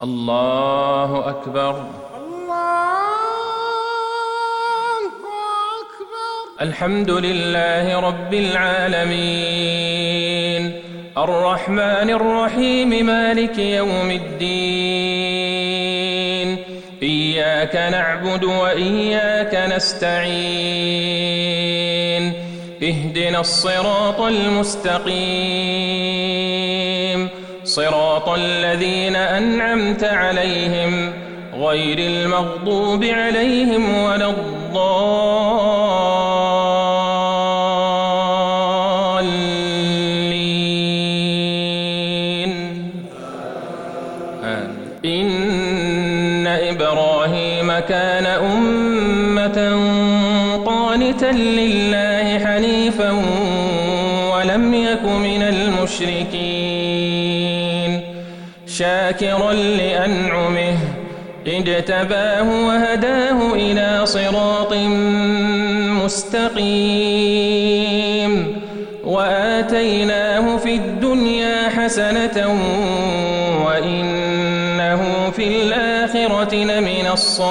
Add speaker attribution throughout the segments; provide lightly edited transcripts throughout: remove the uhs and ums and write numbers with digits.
Speaker 1: الله أكبر. الحمد لله رب العالمين الرحمن الرحيم مالك يوم الدين إياك نعبد وإياك نستعين اهدنا الصراط المستقيم صراط الذين أنعمت عليهم غير المغضوب عليهم ولا الضالين. إن إبراهيم كان أمة قانتا لله حنيفا ولم يك من المشركين شاكرا لأنعمه اجتباه وهداه إلى صراط مستقيم وآتيناه في الدنيا حسنة وإنه في الآخرة لمن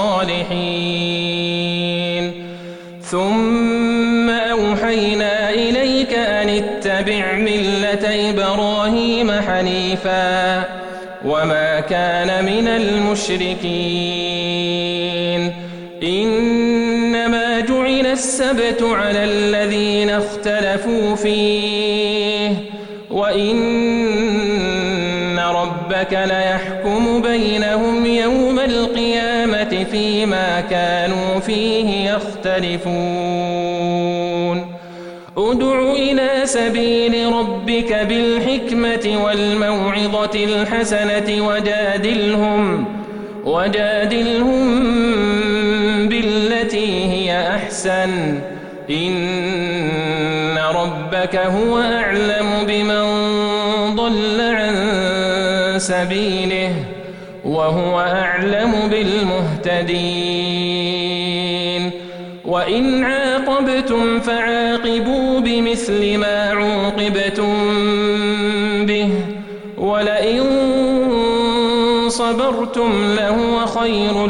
Speaker 1: الصالحين. ثم أوحينا إليك أن اتبع ملة إبراهيم حنيفا وما كان من المشركين. إنما جعل السبت على الذين اختلفوا فيه وإن ربك ليحكم بينهم يوم القيامة فيما كانوا فيه يختلفون. ادع إلى سبيل ربك بالحكمة والموعظة الحسنة وجادلهم بالتي هي أحسن إن ربك هو أعلم بمن ضل عن سبيله وهو أعلم بالمهتدين. وإن عاقبتم فعاقبوا بمثل ما عوقبتم به ولئن صبرتم لهو خير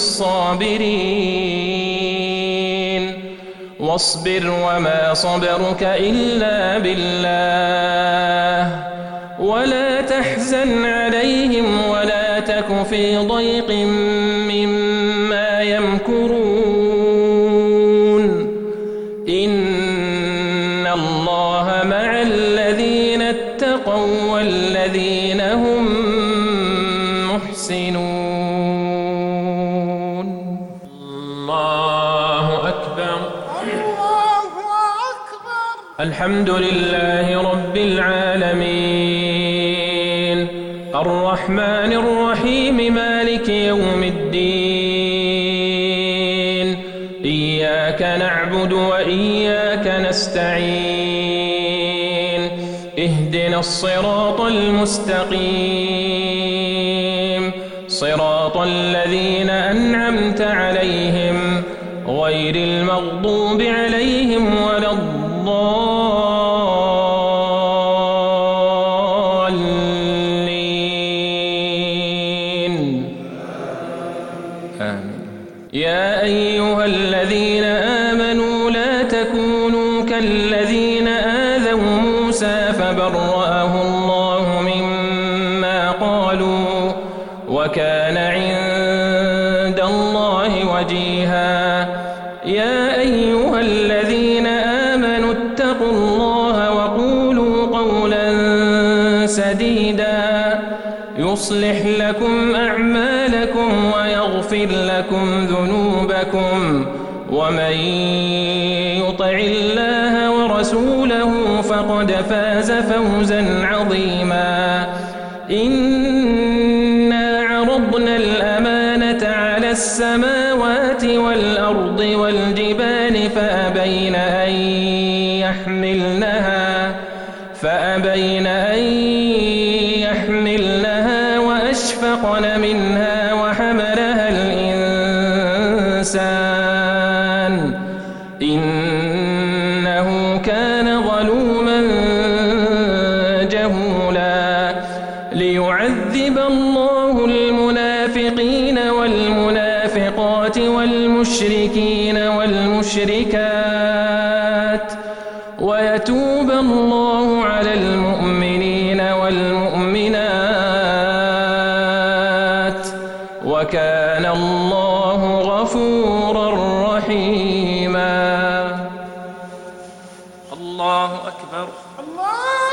Speaker 1: للصابرين. واصبر وما صبرك إلا بالله ولا تحزن عليهم ولا تك في ضيق مما يمكرون. إن الله مع الذين اتقوا والذين هم محسنون. الله أكبر. الحمد لله رب العالمين الرحمن الرحيم مالك يوم الدين إياك نعبد وإياك نستعين اهدنا الصراط المستقيم صراط الذين أنعمت عليهم غير المغضوب عليهم ولا الضالين. آمين. يا أيها الذين آمنوا لا تكونوا كالذين آذوا موسى فبرأه الله مما قالوا وكان عند الله وجيها. يا أيها الذين آمنوا اتقوا الله وقولوا قولا سديدا يصلح لكم أعمالكم ويغفر لكم ذنوبكم ومن يطع الله ورسوله فقد فاز فوزا عظيما. إنا عرضنا الأمانة على السماوات والأرض والجبال فأبين أن يحملنها وأشفقن منها وحملها الإنسان إنه كان ظلوما جهولا. ليعذب الله المنافقين المنافقين والمنافقات والمشركين والمشركات ويتوب الله على المؤمنين والمؤمنات وكان الله غفورا رحيما.
Speaker 2: الله أكبر. الله